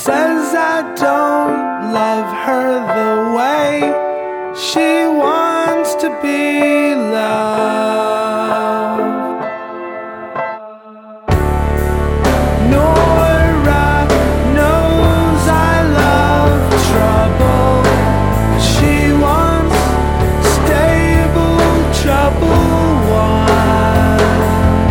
says I don't love her the way she wants to be loved. Nora knows I love trouble. She wants stable trouble once.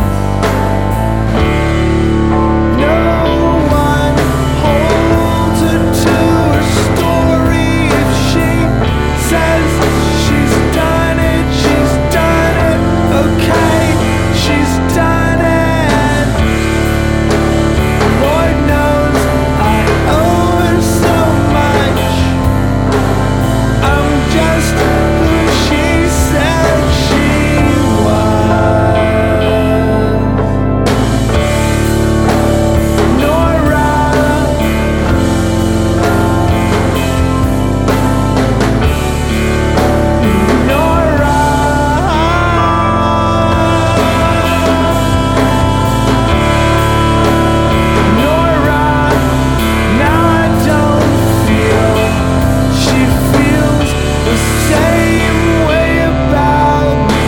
No one holds her to her story. If she says she's done it, she's done it. Okay, she's done it. Lord knows I owe her so much. I'm just who she said she was. Nora, Nora, now I don't feel she feels the same way about me.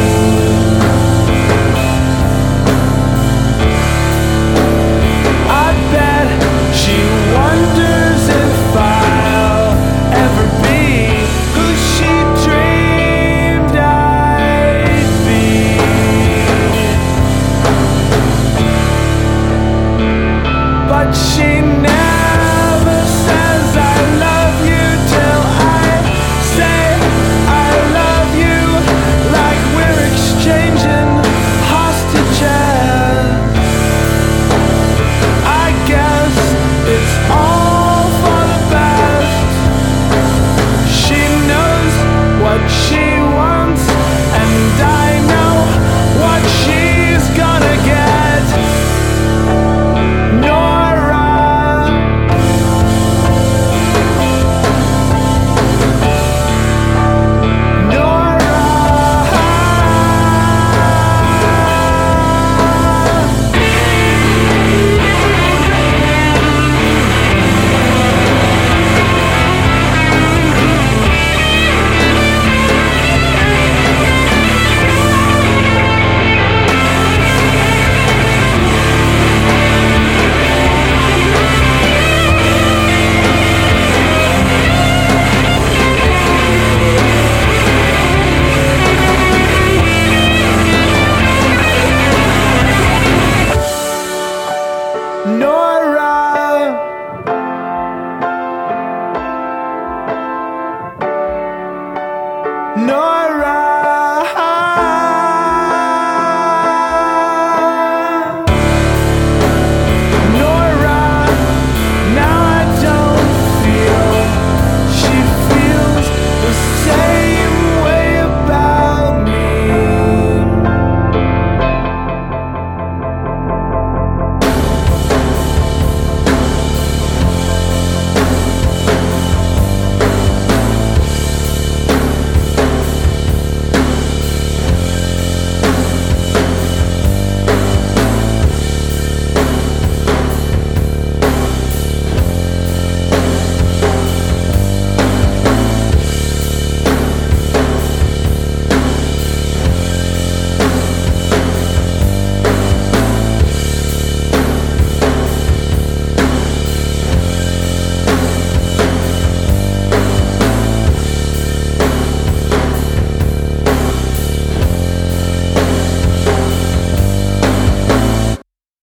I bet she wonders if I'll ever be who she dreamed I'd be. But she never says I love you till I say I love you, like we're exchanging hostages. I guess it's all for the best. She knows what she wants, and I know what she's gonna get. Nora, Nora, Nora.